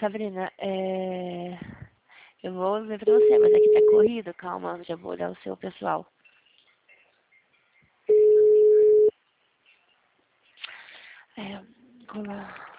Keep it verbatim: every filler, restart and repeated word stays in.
Sabrina, é... eu vou ver pra você, mas aqui tá corrido. Calma, eu já vou olhar o seu pessoal. É, como...